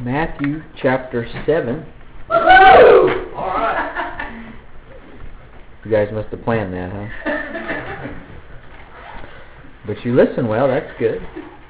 Matthew chapter 7. Woo-hoo! All right. You guys must have planned that, huh? But you listen well, that's good.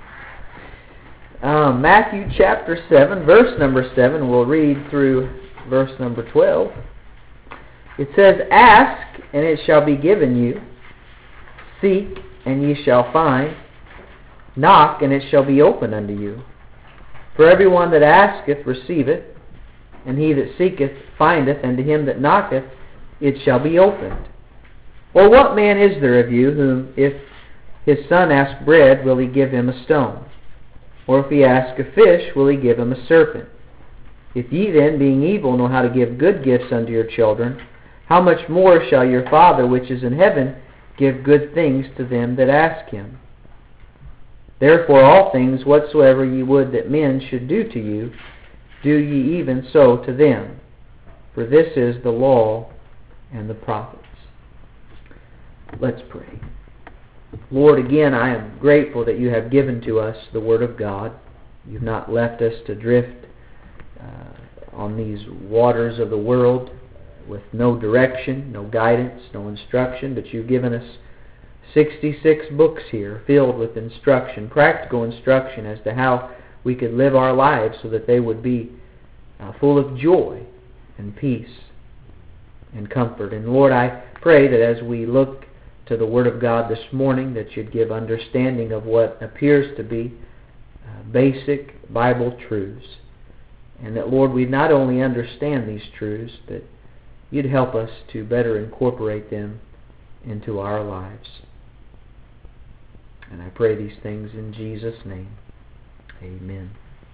Matthew chapter 7, verse number 7. We'll read through verse number 12. It says, "Ask, and it shall be given you. Seek, and ye shall find. Knock, and it shall be opened unto you. For everyone that asketh receiveth, and he that seeketh findeth, and to him that knocketh it shall be opened. Or what man is there of you, whom if his son ask bread, will he give him a stone? Or if he ask a fish, will he give him a serpent? If ye then, being evil, know how to give good gifts unto your children, how much more shall your Father which is in heaven give good things to them that ask him? Therefore all things whatsoever ye would that men should do to you, do ye even so to them. For this is the law and the prophets." Let's pray. Lord, again, I am grateful that you have given to us the Word of God. You've not left us to drift on these waters of the world with no direction, no guidance, no instruction, but you've given us 66 books here filled with instruction, practical instruction as to how we could live our lives so that they would be full of joy and peace and comfort. And Lord, I pray that as we look to the Word of God this morning, that you'd give understanding of what appears to be basic Bible truths. And that, Lord, we'd not only understand these truths, but you'd help us to better incorporate them into our lives. And I pray these things in Jesus' name. Amen.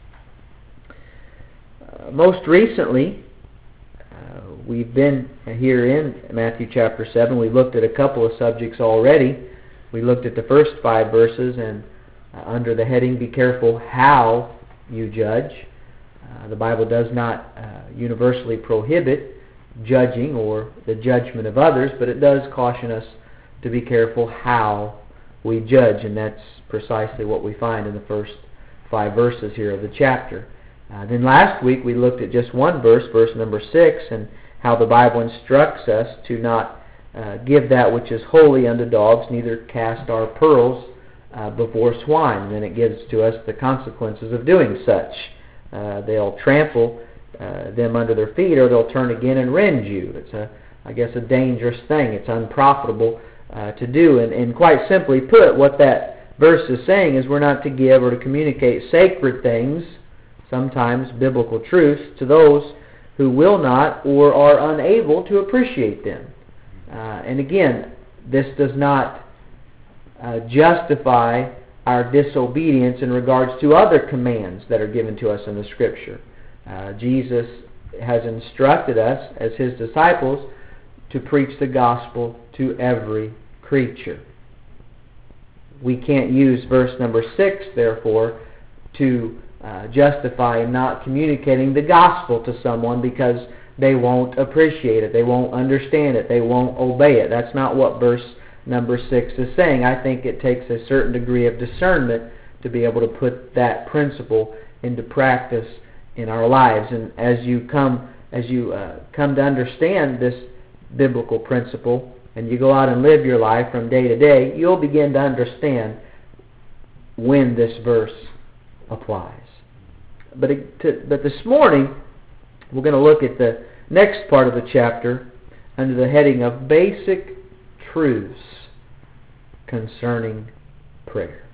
Most recently, we've been here in Matthew chapter 7. We looked at a couple of subjects already. We looked at the first 5 verses, and under the heading, "Be careful how you judge." The Bible does not universally prohibit judging or the judgment of others, but it does caution us to be careful how we judge, and that's precisely what we find in the first 5 verses here of the chapter. Then last week we looked at just one verse, verse number 6, and how the Bible instructs us to not give that which is holy unto dogs, neither cast our pearls before swine. And then it gives to us the consequences of doing such. They'll trample them under their feet, or they'll turn again and rend you. It's a dangerous thing. It's unprofitable to do. And quite simply put, what that verse is saying is we're not to give or to communicate sacred things, sometimes biblical truths, to those who will not or are unable to appreciate them. And again, this does not justify our disobedience in regards to other commands that are given to us in the Scripture. Jesus has instructed us as His disciples to preach the gospel to every creature. We can't use verse number 6, therefore, to justify not communicating the gospel to someone because they won't appreciate it, they won't understand it, they won't obey it. That's not what verse number 6 is saying. I think it takes a certain degree of discernment to be able to put that principle into practice in our lives. And as you come to understand this biblical principle, and you go out and live your life from day to day, you'll begin to understand when this verse applies. But this morning, we're going to look at the next part of the chapter under the heading of Basic Truths Concerning Prayer.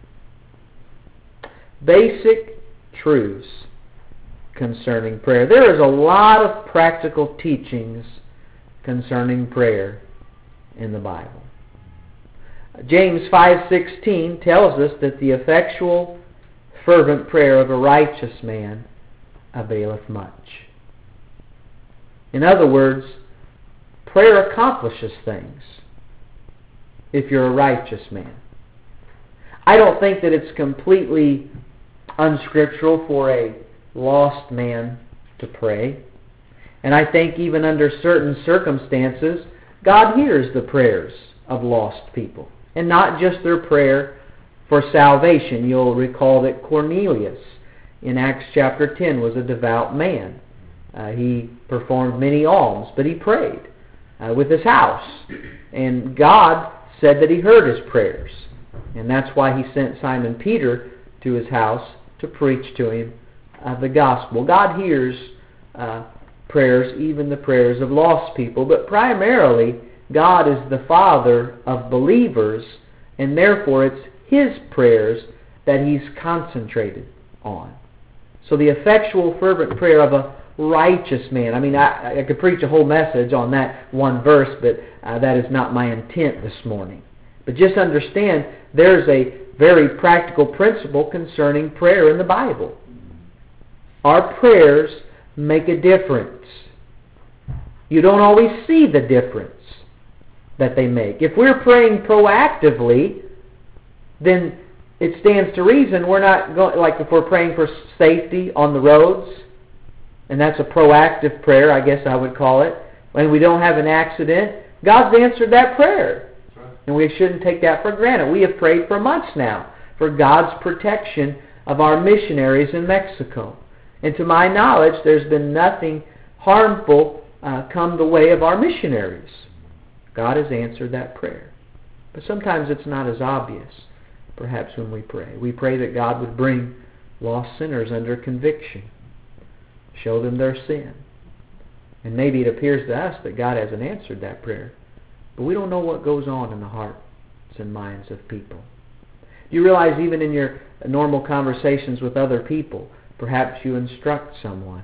Basic truths concerning prayer. There is a lot of practical teachings concerning prayer in the Bible. James 5:16 tells us that the effectual fervent prayer of a righteous man availeth much. In other words, prayer accomplishes things if you're a righteous man. I don't think that it's completely unscriptural for a lost man to pray. And I think even under certain circumstances, God hears the prayers of lost people. And not just their prayer for salvation. You'll recall that Cornelius in Acts chapter 10 was a devout man. He performed many alms, but he prayed with his house. And God said that He heard his prayers. And that's why He sent Simon Peter to his house to preach to him the gospel. God hears prayers, even the prayers of lost people, but primarily God is the Father of believers, and therefore it's His prayers that He's concentrated on. So the effectual fervent prayer of a righteous man. I mean, I could preach a whole message on that one verse, but that is not my intent this morning. But just understand there's a very practical principle concerning prayer in the Bible. Our prayers make a difference. You don't always see the difference that they make. If we're praying proactively, then it stands to reason we're not going, like if we're praying for safety on the roads, and that's a proactive prayer, I guess I would call it, when we don't have an accident, God's answered that prayer. And we shouldn't take that for granted. We have prayed for months now for God's protection of our missionaries in Mexico. And to my knowledge, there's been nothing harmful come the way of our missionaries. God has answered that prayer. But sometimes it's not as obvious, perhaps, when we pray. We pray that God would bring lost sinners under conviction, show them their sin. And maybe it appears to us that God hasn't answered that prayer. But we don't know what goes on in the hearts and minds of people. Do you realize even in your normal conversations with other people, perhaps you instruct someone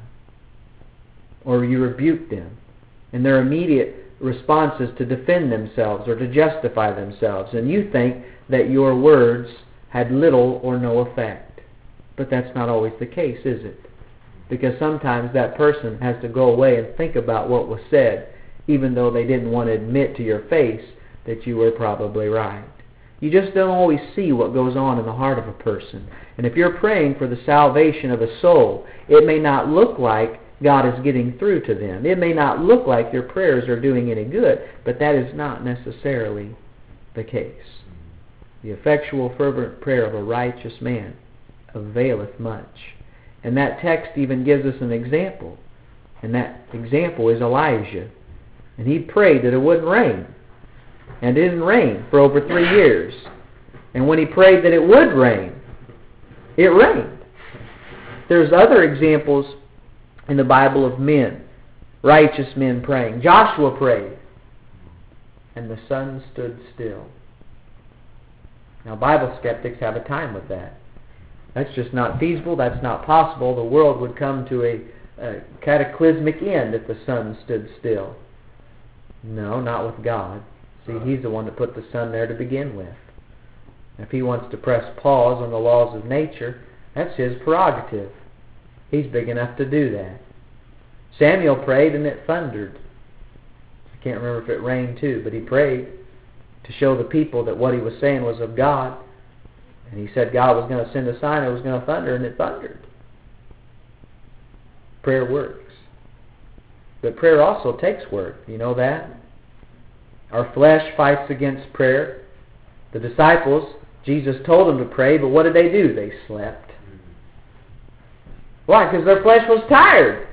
or you rebuke them, and their immediate response is to defend themselves or to justify themselves, and you think that your words had little or no effect. But that's not always the case, is it? Because sometimes that person has to go away and think about what was said, even though they didn't want to admit to your face that you were probably right. You just don't always see what goes on in the heart of a person. And if you're praying for the salvation of a soul, it may not look like God is getting through to them. It may not look like your prayers are doing any good, but that is not necessarily the case. The effectual fervent prayer of a righteous man availeth much. And that text even gives us an example. And that example is Elijah. And he prayed that it wouldn't rain. And it didn't rain for over 3 years. And when he prayed that it would rain, it rained. There's other examples in the Bible of men, righteous men praying. Joshua prayed, and the sun stood still. Now, Bible skeptics have a time with that. That's just not feasible. That's not possible. The world would come to a cataclysmic end if the sun stood still. No, not with God. See, He's the one that put the sun there to begin with. If He wants to press pause on the laws of nature, that's His prerogative. He's big enough to do that. Samuel prayed and it thundered. I can't remember if it rained too, but he prayed to show the people that what he was saying was of God. And he said God was going to send a sign, it was going to thunder, and it thundered. Prayer works. But prayer also takes work. You know that? Our flesh fights against prayer. The disciples, Jesus told them to pray, but what did they do? They slept. Why? Because their flesh was tired.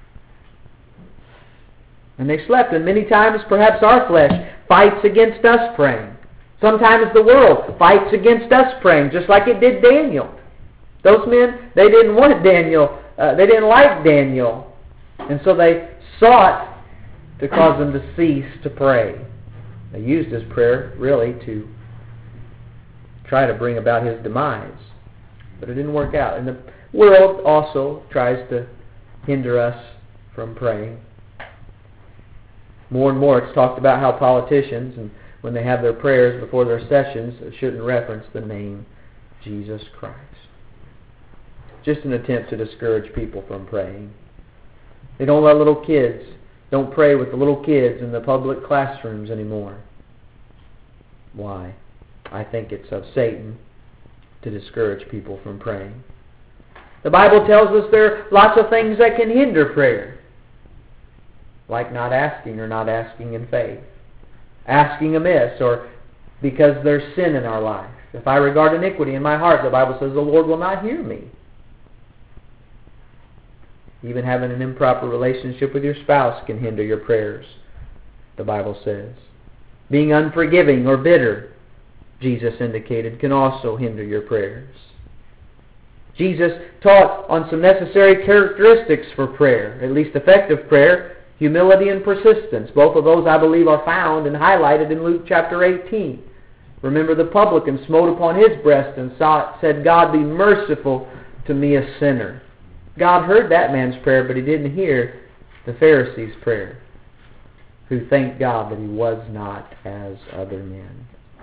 And they slept. And many times, perhaps our flesh fights against us praying. Sometimes the world fights against us praying, just like it did Daniel. Those men, they didn't want Daniel. They didn't like Daniel. And so they sought to cause him to cease to pray. They used his prayer, really, to try to bring about his demise. But it didn't work out. And the world also tries to hinder us from praying. More and more it's talked about how politicians, and when they have their prayers before their sessions, shouldn't reference the name Jesus Christ. Just an attempt to discourage people from praying. They don't let little kids, don't pray with the little kids in the public classrooms anymore. Why? I think it's of Satan to discourage people from praying. The Bible tells us there are lots of things that can hinder prayer, like not asking or not asking in faith, asking amiss, or because there's sin in our life. If I regard iniquity in my heart, the Bible says the Lord will not hear me. Even having an improper relationship with your spouse can hinder your prayers, the Bible says. Being unforgiving or bitter, Jesus indicated, can also hinder your prayers. Jesus taught on some necessary characteristics for prayer, at least effective prayer: humility and persistence. Both of those, I believe, are found and highlighted in Luke chapter 18. Remember, the publican smote upon his breast and said, "God, be merciful to me, a sinner." God heard that man's prayer, but He didn't hear the Pharisee's prayer, who thanked God that he was not as other men.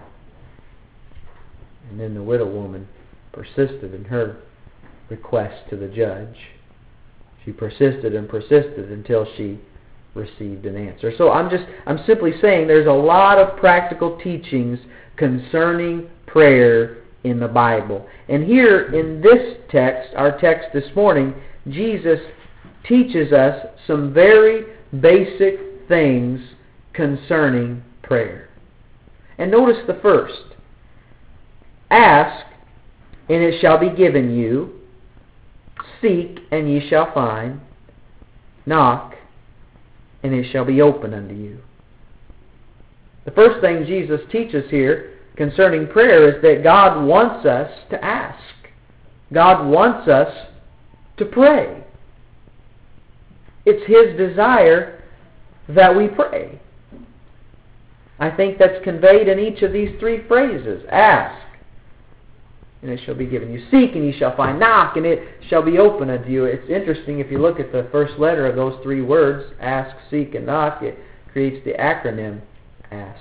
And then the widow woman persisted in her request to the judge. She persisted and persisted until she received an answer. So I'm simply saying there's a lot of practical teachings concerning prayer in the Bible. And here in this text, our text this morning, Jesus teaches us some very basic things concerning prayer. And notice the first. Ask, and it shall be given you. Seek, and ye shall find. Knock, and it shall be opened unto you. The first thing Jesus teaches here concerning prayer is that God wants us to ask. God wants us to pray. It's His desire that we pray. I think that's conveyed in each of these three phrases. Ask, and it shall be given you. Seek, and ye shall find. Knock, and it shall be opened unto you. It's interesting, if you look at the first letter of those three words, ask, seek, and knock, it creates the acronym ASK.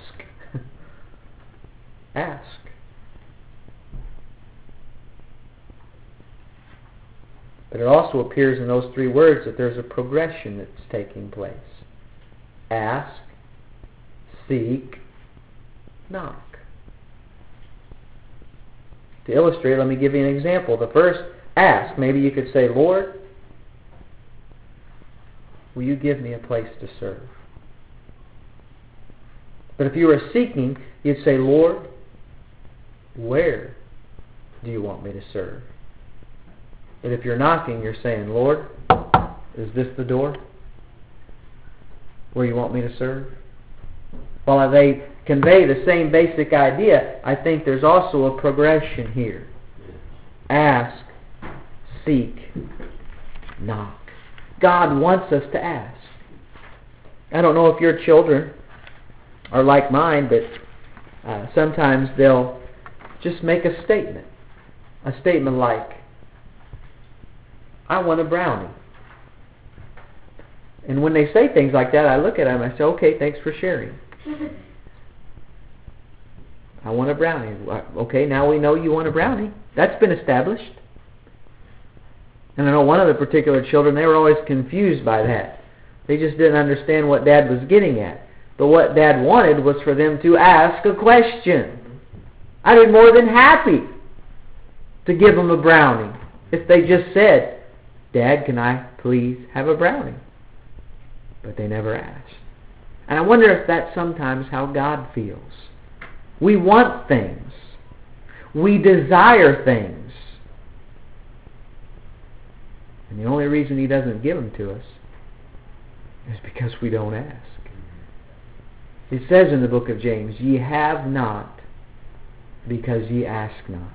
Ask. But it also appears in those three words that there's a progression that's taking place. Ask, seek, knock. To illustrate, let me give you an example. The first, ask. Maybe you could say, "Lord, will you give me a place to serve?" But if you were seeking, you'd say, "Lord, where do you want me to serve?" And if you're knocking, you're saying, "Lord, is this the door where you want me to serve?" While they convey the same basic idea, I think there's also a progression here. Ask, seek, knock. God wants us to ask. I don't know if your children are like mine, but sometimes they'll just make a statement. A statement like, "I want a brownie." And when they say things like that, I look at them and I say, "Okay, thanks for sharing." I want a brownie. Okay, now we know you want a brownie. That's been established. And I know one of the particular children, they were always confused by that. They just didn't understand what Dad was getting at. But what Dad wanted was for them to ask a question. I'd be more than happy to give them a brownie if they just said, "Dad, can I please have a brownie?" But they never asked. And I wonder if that's sometimes how God feels. We want things. We desire things. And the only reason He doesn't give them to us is because we don't ask. It says in the book of James, "Ye have not because ye ask not."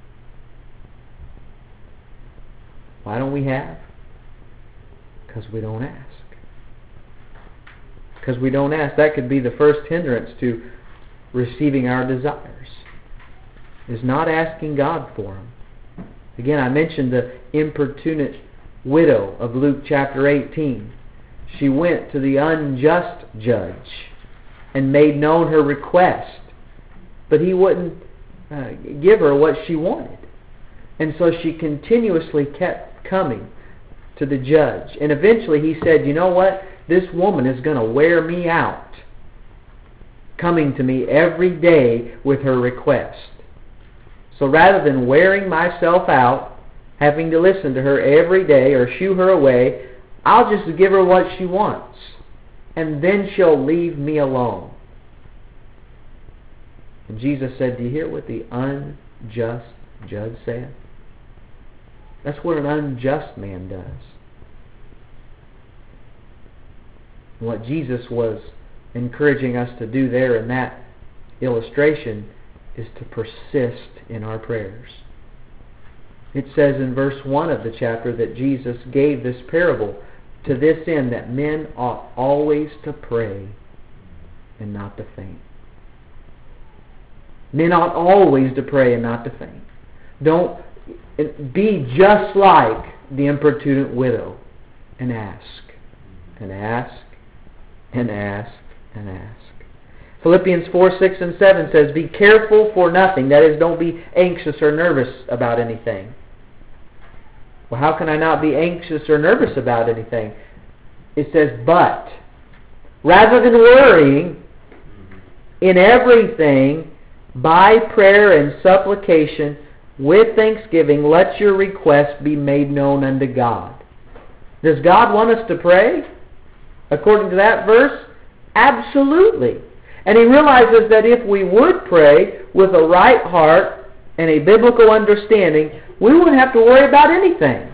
Why don't we have? Because we don't ask. Because we don't ask. That could be the first hindrance to receiving our desires, is not asking God for them. Again, I mentioned the importunate widow of Luke chapter 18. She went to the unjust judge and made known her request, but he wouldn't give her what she wanted. And so she continuously kept coming to the judge. And eventually he said, "You know what? This woman is going to wear me out, coming to me every day with her request. So rather than wearing myself out, having to listen to her every day or shoo her away, I'll just give her what she wants, and then she'll leave me alone." And Jesus said, "Do you hear what the unjust judge said?" That's what an unjust man does. And what Jesus was encouraging us to do there in that illustration is to persist in our prayers. It says in verse 1 of the chapter that Jesus gave this parable to this end, that men ought always to pray and not to faint. Men ought always to pray and not to faint. Don't be just like the impertinent widow and ask, and ask, and ask, and ask. Philippians 4, 6, and 7 says, be careful for nothing. That is, don't be anxious or nervous about anything. Well, how can I not be anxious or nervous about anything? It says, but, rather than worrying, in everything, by prayer and supplication, with thanksgiving, let your requests be made known unto God. Does God want us to pray? According to that verse, absolutely. And He realizes that if we would pray with a right heart and a biblical understanding, we wouldn't have to worry about anything.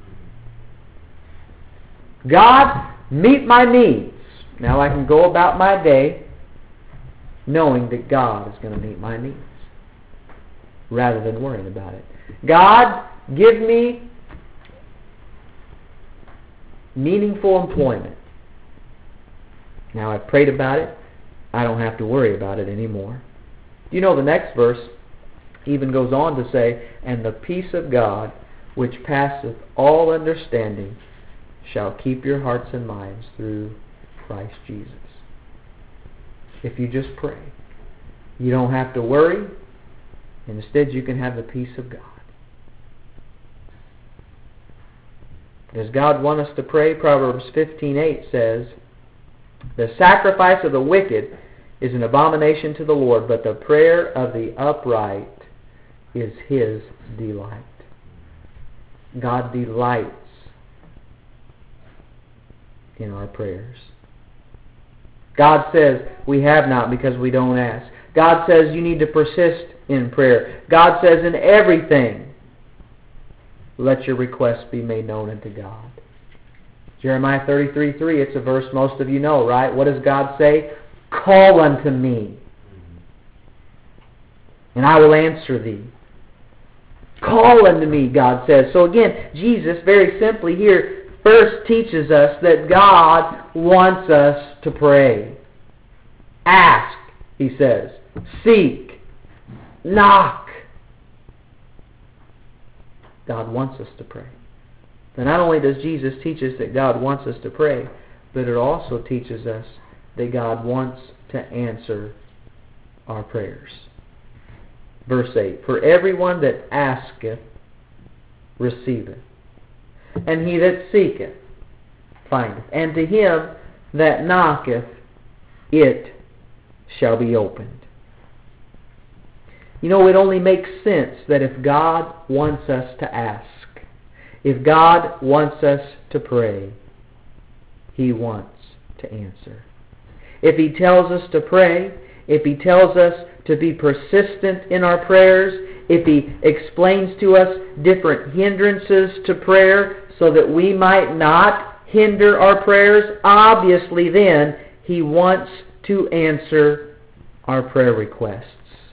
God, meet my needs. Now I can go about my day knowing that God is going to meet my needs, rather than worrying about it. God, give me meaningful employment. Now I've prayed about it. I don't have to worry about it anymore. You know, the next verse even goes on to say, and the peace of God, which passeth all understanding, shall keep your hearts and minds through Christ Jesus. If you just pray, you don't have to worry. Instead, you can have the peace of God. Does God want us to pray? Proverbs 15:8 says, the sacrifice of the wicked is an abomination to the Lord, but the prayer of the upright is His delight. God delights in our prayers. God says we have not because we don't ask. God says you need to persist in prayer. God says in everything, let your requests be made known unto God. Jeremiah 33:3, it's a verse most of you know, right? What does God say? Call unto me, and I will answer thee. Call unto me, God says. So again, Jesus very simply here first teaches us that God wants us to pray. Ask, He says. Seek. Knock. God wants us to pray. But not only does Jesus teach us that God wants us to pray, but it also teaches us that God wants to answer our prayers. Verse 8, for everyone that asketh receiveth, and he that seeketh findeth, and to him that knocketh it shall be opened. You know, it only makes sense that if God wants us to ask, if God wants us to pray, He wants to answer. If He tells us to pray, if He tells us to be persistent in our prayers, if He explains to us different hindrances to prayer so that we might not hinder our prayers, obviously then He wants to answer our prayer requests.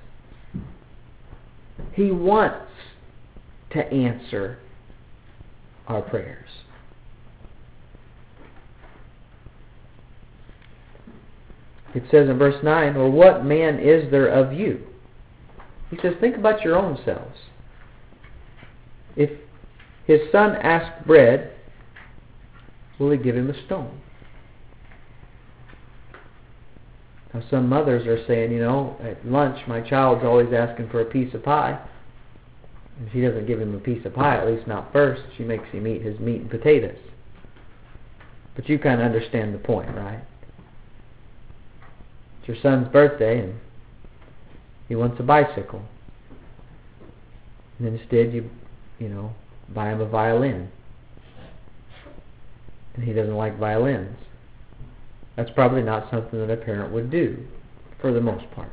He wants to answer our prayers. It says in verse 9, or what man is there of you? He says, think about your own selves. If his son asks bread, will he give him a stone? Now some mothers are saying, you know, at lunch my child's always asking for a piece of pie. And she doesn't give him a piece of pie, at least not first. She makes him eat his meat and potatoes. But you kind of understand the point, right? It's your son's birthday and he wants a bicycle. And instead you buy him a violin. And he doesn't like violins. That's probably not something that a parent would do for the most part.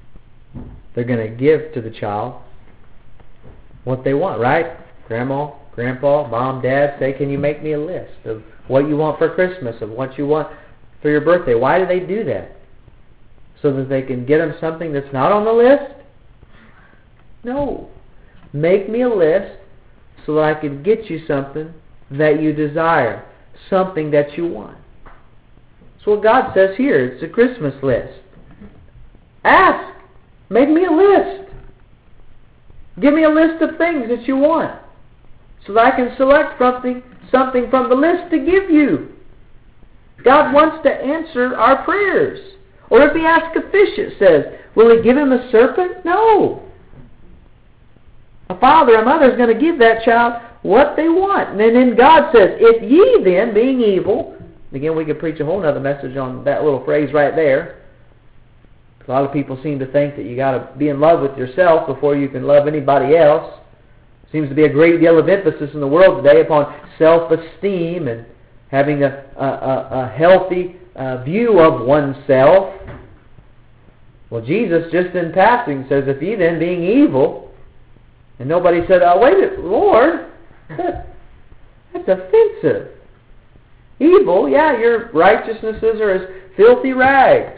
They're going to give to the child what they want, right? Grandma, Grandpa, Mom, Dad say, can you make me a list of what you want for Christmas, of what you want for your birthday? Why do they do that? So that they can get them something that's not on the list? No. Make me a list so that I can get you something that you desire, something that you want. That's what God says here. It's a Christmas list. Ask. Make me a list. Give me a list of things that you want so that I can select something from the list to give you. God wants to answer our prayers. Or if he asks a fish, it says, will he give him a serpent? No. A father, a mother is going to give that child what they want. And then God says, if ye then, being evil, again we could preach a whole other message on that little phrase right there. A lot of people seem to think that you got to be in love with yourself before you can love anybody else. Seems to be a great deal of emphasis in the world today upon self-esteem and having a healthy view of oneself. Well, Jesus, just in passing, says, if ye then, being evil, and nobody said, oh, wait a minute, Lord, that's offensive. Evil, yeah, your righteousnesses are as filthy rags.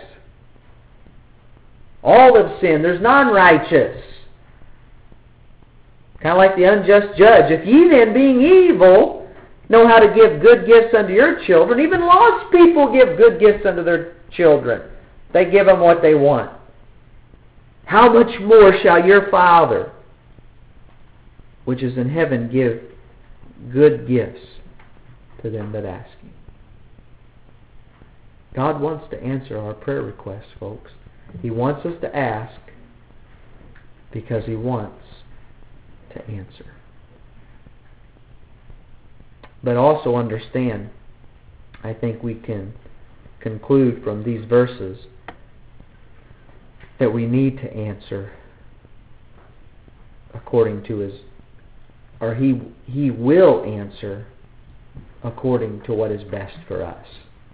All have sinned. There's none righteous. Kind of like the unjust judge. If ye then, being evil, know how to give good gifts unto your children, even lost people give good gifts unto their children. They give them what they want. How much more shall your Father, which is in heaven, give good gifts to them that ask Him? God wants to answer our prayer requests, folks. He wants us to ask because He wants to answer. But also understand, I think we can conclude from these verses that we need to answer according to His, or He will answer according to what is best for us.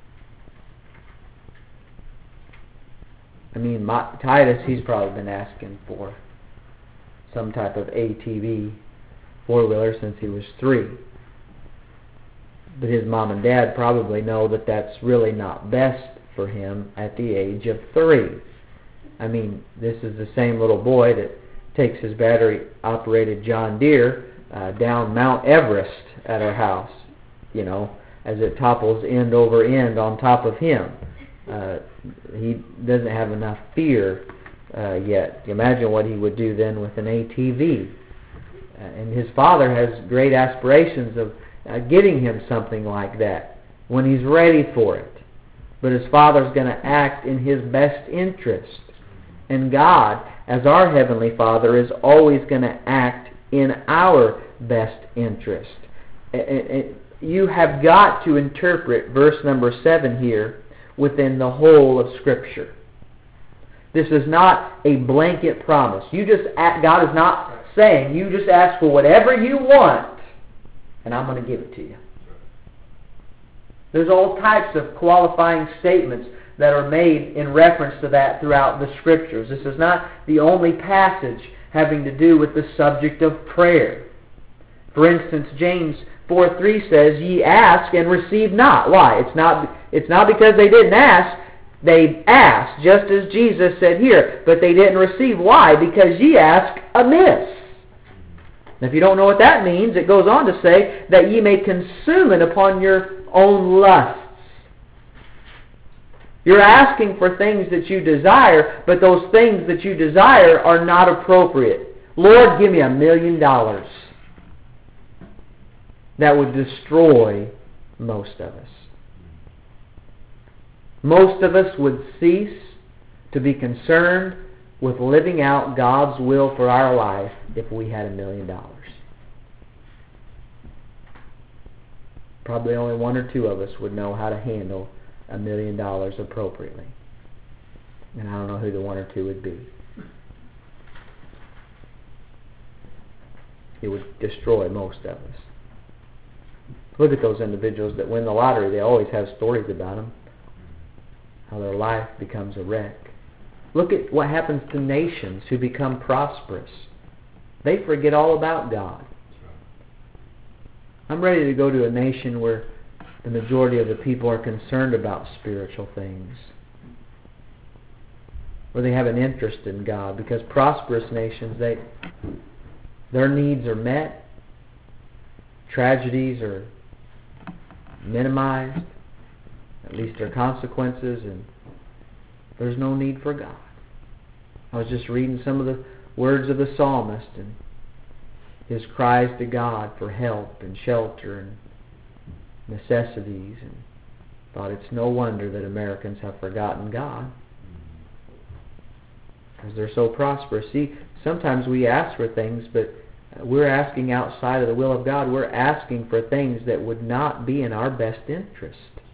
I mean, Titus, he's probably been asking for some type of ATV four-wheeler since he was 3. But his mom and dad probably know that that's really not best for him at the age of 3. I mean, this is the same little boy that takes his battery-operated John Deere down Mount Everest at our house, you know, as it topples end over end on top of him. He doesn't have enough fear yet. Imagine what he would do then with an ATV. And his father has great aspirations of getting him something like that when he's ready for it. But his father's going to act in his best interest. And God, as our Heavenly Father, is always going to act in our best interest. You have got to interpret verse number 7 here within the whole of Scripture. This is not a blanket promise. God is not saying, you just ask for whatever you want, and I'm going to give it to you. There's all types of qualifying statements that are made in reference to that throughout the Scriptures. This is not the only passage having to do with the subject of prayer. For instance, James 4:3 says, ye ask and receive not. Why? It's not because they didn't ask. They asked, just as Jesus said here, but they didn't receive. Why? Because ye ask amiss. Now, if you don't know what that means, it goes on to say that ye may consume it upon your own lusts. You're asking for things that you desire, but those things that you desire are not appropriate. Lord, give me $1 million. That would destroy most of us. Most of us would cease to be concerned with living out God's will for our life if we had $1 million. Probably only 1 or 2 of us would know how to handle $1 million appropriately. And I don't know who the 1 or 2 would be. It would destroy most of us. Look at those individuals that win the lottery. They always have stories about them. How their life becomes a wreck. Look at what happens to nations who become prosperous. They forget all about God. I'm ready to go to a nation where the majority of the people are concerned about spiritual things, where they have an interest in God, because prosperous nations, their needs are met, tragedies are minimized, at least their consequences, and there's no need for God. I was just reading some of the words of the psalmist and his cries to God for help and shelter and necessities, and thought it's no wonder that Americans have forgotten God, because they're so prosperous. See, sometimes we ask for things, but we're asking outside of the will of God. We're asking for things that would not be in our best interest.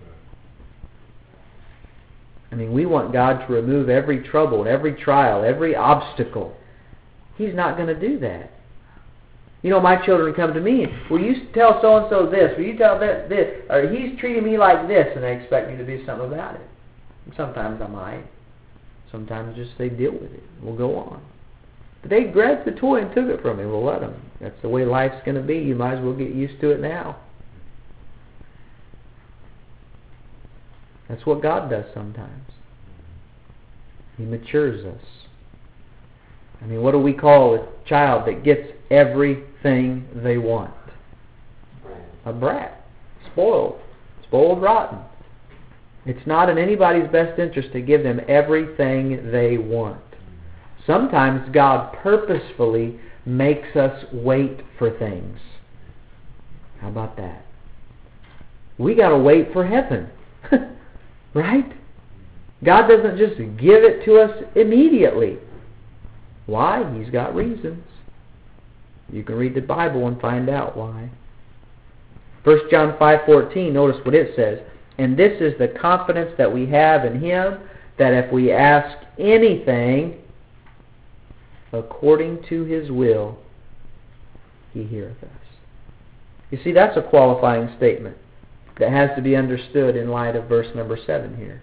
I mean, we want God to remove every trouble, every trial, every obstacle. He's not going to do that. You know, my children come to me, will you tell so-and-so this? Will you tell that this? Or he's treating me like this, and they expect me to do something about it. And sometimes I might. Sometimes just say, deal with it. We'll go on. But they grabbed the toy and took it from me. We'll let them. That's the way life's going to be. You might as well get used to it now. That's what God does sometimes. He matures us. I mean, what do we call a child that gets everything they want? A brat. Spoiled. Spoiled rotten. It's not in anybody's best interest to give them everything they want. Sometimes God purposefully makes us wait for things. How about that? We got to wait for heaven. Right? God doesn't just give it to us immediately. Why? He's got reasons. You can read the Bible and find out why. 1 John 5:14, notice what it says. And this is the confidence that we have in Him, that if we ask anything according to His will, He heareth us. You see, that's a qualifying statement that has to be understood in light of verse number 7 here.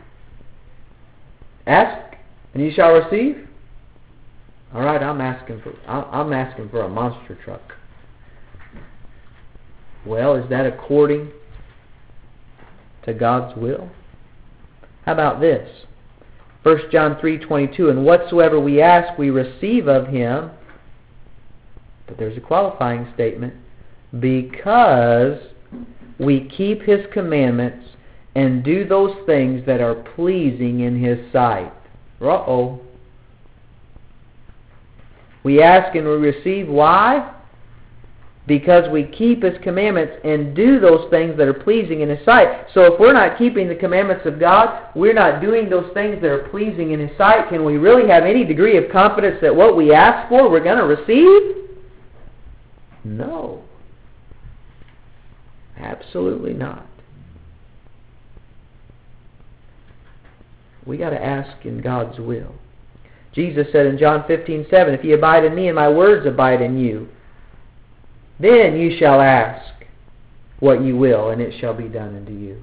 Ask, and ye shall receive. All right, I'm asking for a monster truck. Well, is that according to God's will? How about this? 1 John 3:22, and whatsoever we ask, we receive of Him. But there's a qualifying statement. Because we keep His commandments and do those things that are pleasing in His sight. Uh-oh. We ask and we receive. Why? Because we keep His commandments and do those things that are pleasing in His sight. So if we're not keeping the commandments of God, we're not doing those things that are pleasing in His sight, can we really have any degree of confidence that what we ask for, we're going to receive? No. Absolutely not. We got to ask in God's will. Jesus said in John 15:7, if ye abide in me and my words abide in you, then you shall ask what you will, and it shall be done unto you.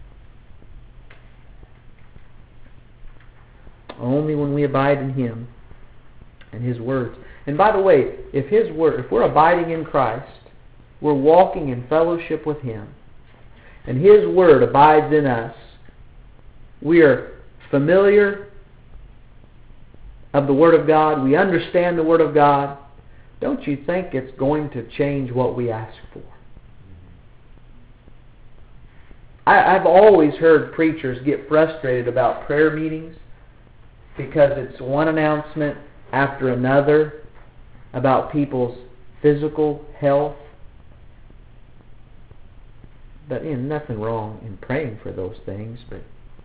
Only when we abide in Him and His words. And by the way, if we're abiding in Christ, we're walking in fellowship with Him, and His Word abides in us, we are familiar of the Word of God, we understand the Word of God, don't you think it's going to change what we ask for? I've always heard preachers get frustrated about prayer meetings because it's one announcement after another about people's physical health. But nothing wrong in praying for those things, but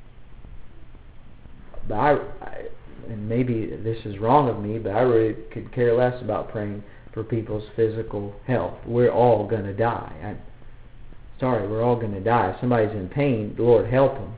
and maybe this is wrong of me, but I really could care less about praying for people's physical health. We're all going to die. We're all going to die. If somebody's in pain, the Lord help them.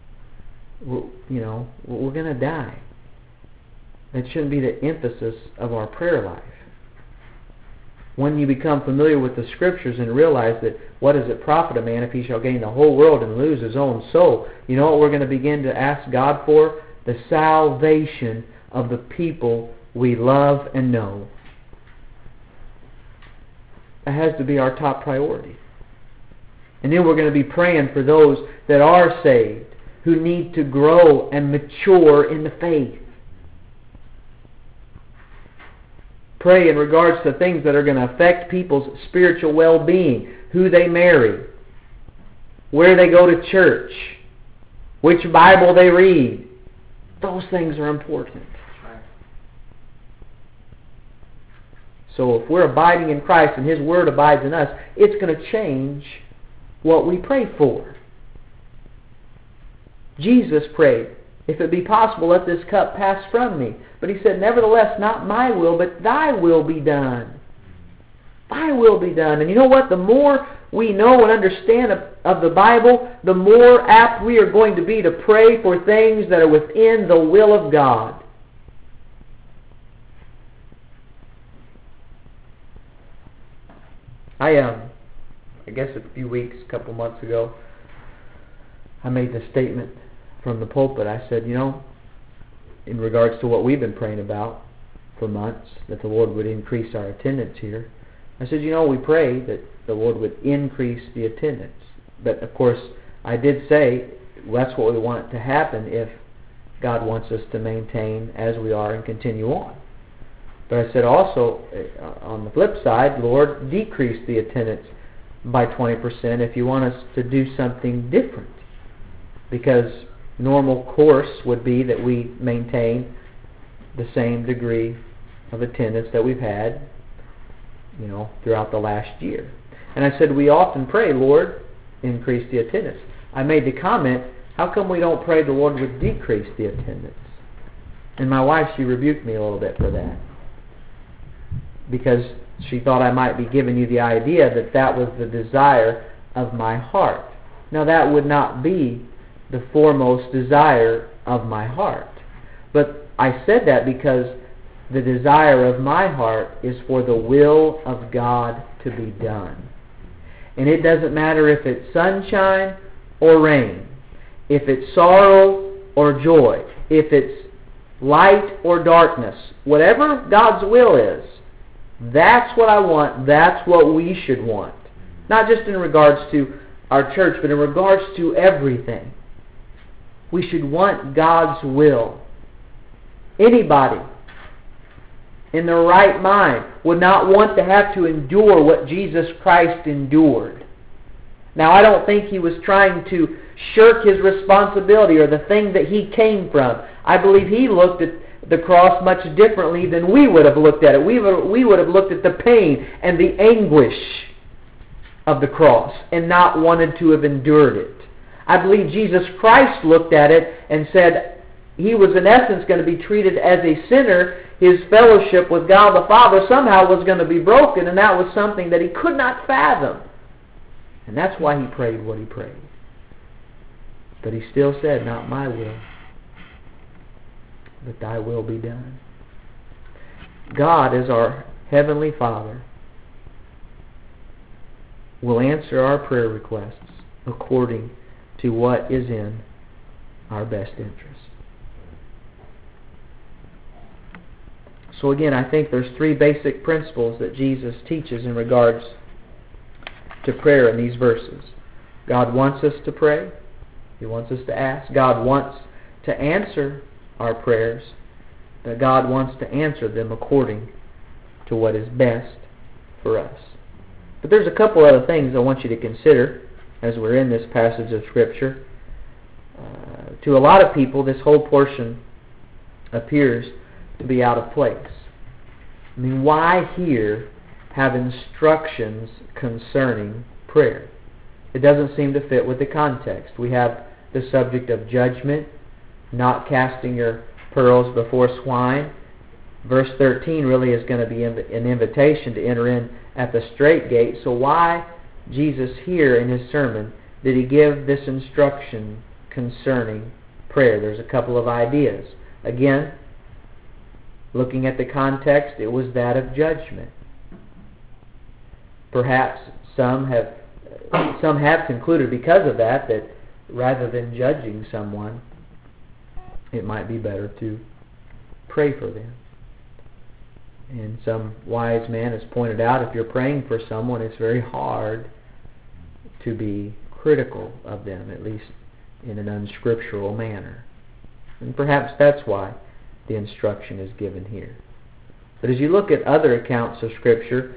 We're going to die. That shouldn't be the emphasis of our prayer life. When you become familiar with the Scriptures and realize that what does it profit a man if he shall gain the whole world and lose his own soul? You know what we're going to begin to ask God for? The salvation of the people we love and know. That has to be our top priority. And then we're going to be praying for those that are saved, who need to grow and mature in the faith. Pray in regards to things that are going to affect people's spiritual well-being, who they marry, where they go to church, which Bible they read. Those things are important. So if we're abiding in Christ and His Word abides in us, it's going to change what we pray for. Jesus prayed, "If it be possible, let this cup pass from me." But He said, "Nevertheless, not my will, but thy will be done." Thy will be done. And you know what? The more we know and understand of the Bible, the more apt we are going to be to pray for things that are within the will of God. I guess a few weeks, a couple months ago, I made the statement from the pulpit. I said, in regards to what we've been praying about for months, that the Lord would increase our attendance here. I said, we pray that the Lord would increase the attendance. But, of course, I did say that's what we want to happen if God wants us to maintain as we are and continue on. But I said also, on the flip side, Lord, decrease the attendance by 20% if you want us to do something different. Because normal course would be that we maintain the same degree of attendance that we've had, throughout the last year. And I said, we often pray, Lord, increase the attendance. I made the comment, how come we don't pray the Lord would decrease the attendance? And my wife, she rebuked me a little bit for that, because she thought I might be giving you the idea that that was the desire of my heart. Now, that would not be the foremost desire of my heart. But I said that because the desire of my heart is for the will of God to be done. And it doesn't matter if it's sunshine or rain, if it's sorrow or joy, if it's light or darkness. Whatever God's will is, that's what I want, that's what we should want. Not just in regards to our church, but in regards to everything. We should want God's will. Anybody in their right mind would not want to have to endure what Jesus Christ endured. Now, I don't think He was trying to shirk His responsibility or the thing that He came from. I believe He looked at the cross much differently than we would have looked at it. We would have looked at the pain and the anguish of the cross and not wanted to have endured it. I believe Jesus Christ looked at it and said He was in essence going to be treated as a sinner. His fellowship with God the Father somehow was going to be broken, and that was something that He could not fathom. And that's why He prayed what He prayed. But He still said, not my will, but thy will be done. God, as our Heavenly Father, will answer our prayer requests according to what is in our best interest. So again, I think there's three basic principles that Jesus teaches in regards to prayer in these verses. God wants us to pray. He wants us to ask. God wants to answer our prayers, but God wants to answer them according to what is best for us. But there's a couple other things I want you to consider as we're in this passage of Scripture. To a lot of people, this whole portion appears to be out of place. I mean, why here have instructions concerning prayer? It doesn't seem to fit with the context. We have the subject of judgment, not casting your pearls before swine. Verse 13 really is going to be an invitation to enter in at the straight gate. So why, Jesus here in His sermon, did He give this instruction concerning prayer? There's a couple of ideas. Again, looking at the context, it was that of judgment. Perhaps some have concluded because of that rather than judging someone, it might be better to pray for them. And some wise man has pointed out, if you're praying for someone, it's very hard to be critical of them, at least in an unscriptural manner. And perhaps that's why the instruction is given here. But as you look at other accounts of Scripture,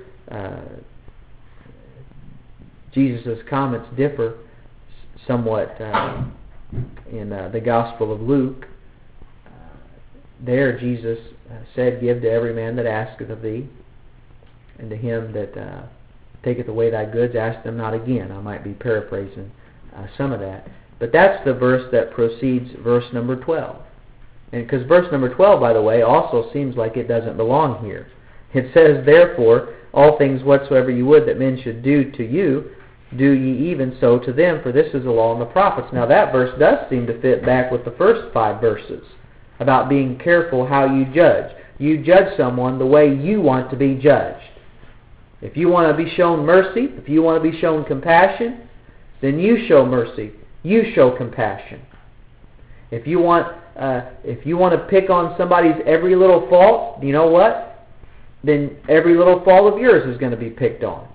Jesus' comments differ somewhat in the Gospel of Luke. There Jesus said, "Give to every man that asketh of thee, and to him that taketh away thy goods, ask them not again." I might be paraphrasing some of that. But that's the verse that precedes verse number 12. And because verse number 12, by the way, also seems like it doesn't belong here. It says, "Therefore, all things whatsoever you would that men should do to you, do ye even so to them, for this is the law and the prophets." Now that verse does seem to fit back with the first 5 verses about being careful how you judge. You judge someone the way you want to be judged. If you want to be shown mercy, if you want to be shown compassion, then you show mercy. You show compassion. If you want to pick on somebody's every little fault, you know what? Then every little fault of yours is going to be picked on.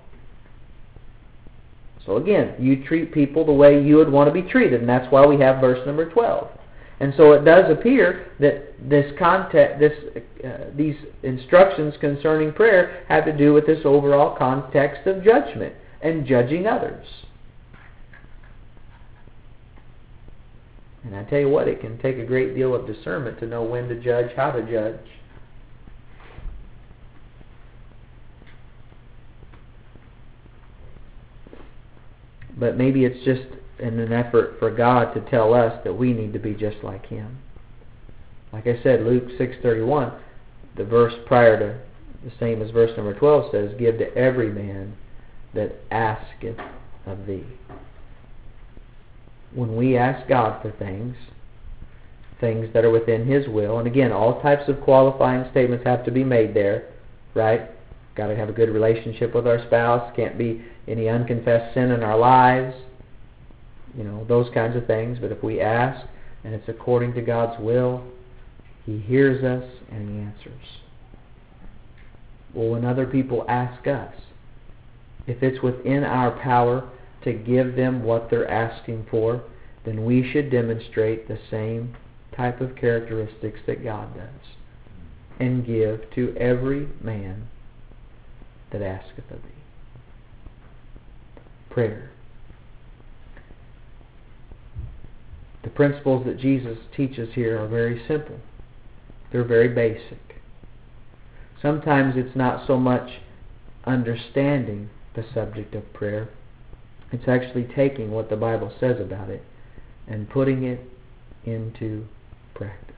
So again, you treat people the way you would want to be treated, and that's why we have verse number 12. And so it does appear that these instructions concerning prayer have to do with this overall context of judgment and judging others. And I tell you what, it can take a great deal of discernment to know when to judge, how to judge. But maybe it's just in an effort for God to tell us that we need to be just like Him. Like I said, Luke 6:31, the verse prior to the same as verse number 12 says, "Give to every man that asketh of thee." When we ask God for things that are within His will, and again, all types of qualifying statements have to be made there, right? Got to have a good relationship with our spouse. Can't be any unconfessed sin in our lives. You know, those kinds of things. But if we ask, and it's according to God's will, He hears us and He answers. Well, when other people ask us, if it's within our power to give them what they're asking for, then we should demonstrate the same type of characteristics that God does, and give to every man that asketh of thee. Prayer. The principles that Jesus teaches here are very simple. They're very basic. Sometimes it's not so much understanding the subject of prayer. It's actually taking what the Bible says about it and putting it into practice.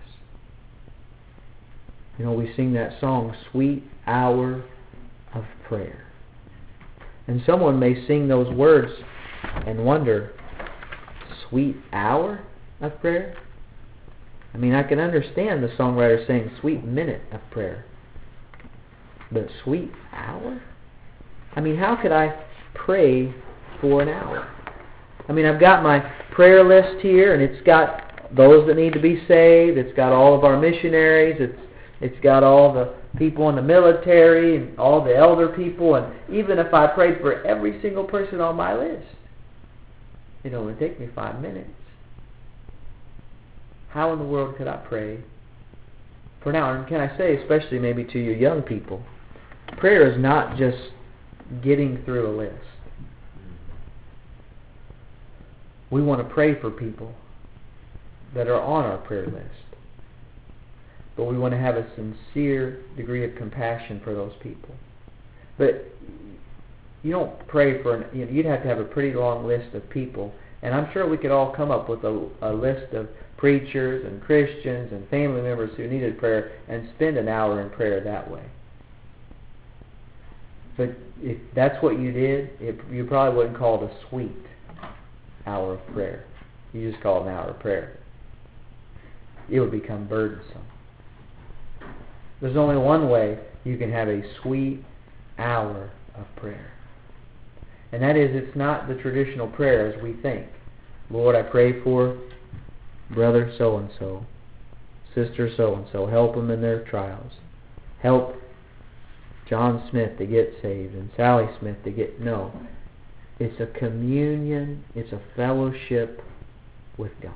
You know, we sing that song, "Sweet Hour of Prayer." And someone may sing those words and wonder, sweet hour of prayer? I mean, I can understand the songwriter saying sweet minute of prayer. But sweet hour? I mean, how could I pray for an hour? I mean, I've got my prayer list here, and it's got those that need to be saved. It's got all of our missionaries. It's got all the people in the military and all the elder people. And even if I prayed for every single person on my list, it'd only take me 5 minutes. How in the world could I pray for an hour? And can I say, especially maybe to you young people, prayer is not just getting through a list. We want to pray for people that are on our prayer list. But we want to have a sincere degree of compassion for those people. But you don't pray for you'd have to have a pretty long list of people. And I'm sure we could all come up with a list of preachers and Christians and family members who needed prayer and spend an hour in prayer that way. But if that's what you did, you probably wouldn't call it a sweet hour of prayer. You just call it an hour of prayer. It would become burdensome. There's only one way you can have a sweet hour of prayer. And that is, it's not the traditional prayer as we think. Lord, I pray for brother so-and-so, sister so-and-so. Help them in their trials. Help John Smith to get saved and Sally Smith to get... No. It's a communion. It's a fellowship with God.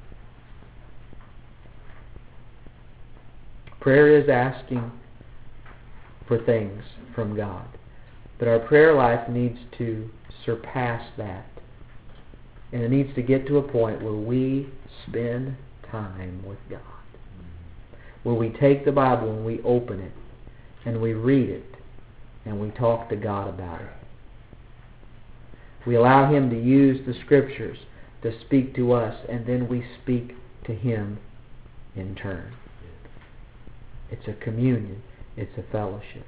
Prayer is asking for things from God. But our prayer life needs to surpass that. And it needs to get to a point where we spend time with God. Where we take the Bible and we open it and we read it and we talk to God about it. We allow Him to use the Scriptures to speak to us, and then we speak to Him in turn. It's a communion. It's a fellowship.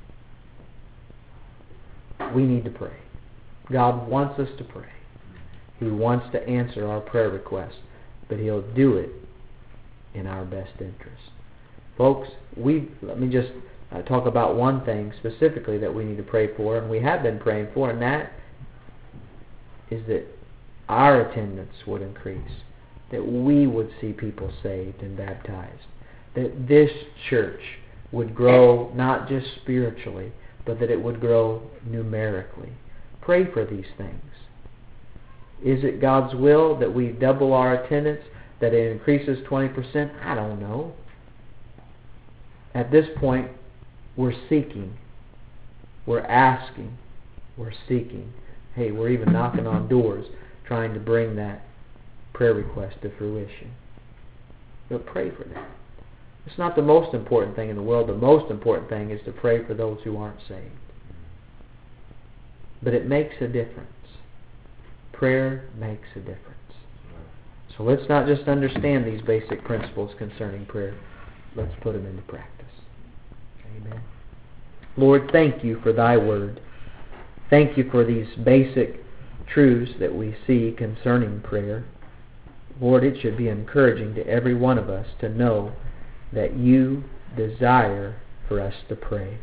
We need to pray. God wants us to pray. He wants to answer our prayer requests, but He'll do it in our best interest. Folks, let me just talk about one thing specifically that we need to pray for, and we have been praying for, and that is that our attendance would increase, that we would see people saved and baptized, that this church would grow not just spiritually, but that it would grow numerically. Pray for these things. Is it God's will that we double our attendance, that it increases 20%? I don't know. At this point, we're seeking. We're asking. We're seeking. Hey, we're even knocking on doors trying to bring that prayer request to fruition. But pray for that. It's not the most important thing in the world. The most important thing is to pray for those who aren't saved. But it makes a difference. Prayer makes a difference. So let's not just understand these basic principles concerning prayer. Let's put them into practice. Amen. Lord, thank You for Thy Word. Thank You for these basic truths that we see concerning prayer. Lord, it should be encouraging to every one of us to know that You desire for us to pray.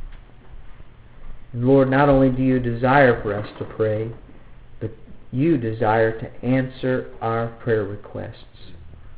And Lord, not only do You desire for us to pray, but You desire to answer our prayer requests.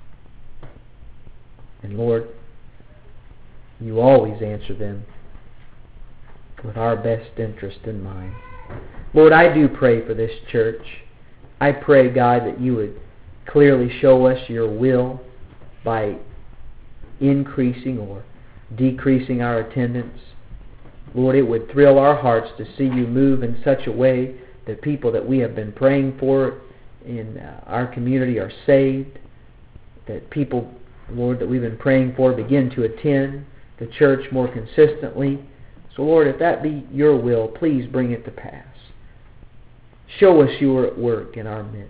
And Lord, You always answer them with our best interest in mind. Lord, I do pray for this church. I pray, God, that You would clearly show us Your will by increasing or decreasing our attendance. Lord, it would thrill our hearts to see You move in such a way that people that we have been praying for in our community are saved, that people, Lord, that we've been praying for begin to attend the church more consistently. So, Lord, if that be Your will, please bring it to pass. Show us You are at work in our midst.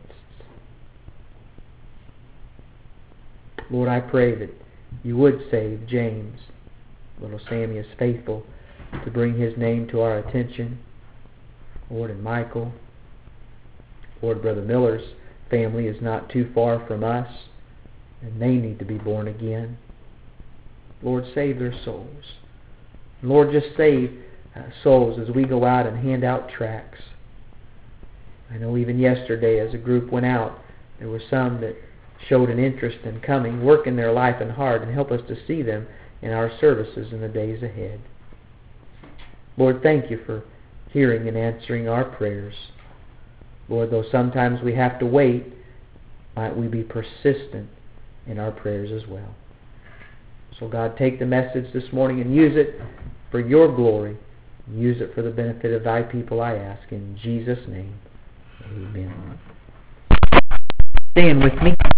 Lord, I pray that You would save James. Little Sammy is faithful to bring his name to our attention. Lord, and Michael. Lord, Brother Miller's family is not too far from us, and they need to be born again. Lord, save their souls. Lord, just save souls as we go out and hand out tracts. I know even yesterday as a group went out, there were some that showed an interest in coming, working their life and heart, and help us to see them in our services in the days ahead. Lord, thank You for hearing and answering our prayers. Lord, though sometimes we have to wait, might we be persistent in our prayers as well. So God, take the message this morning and use it for Your glory. Use it for the benefit of Thy people, I ask. In Jesus' name, amen. Stand with me.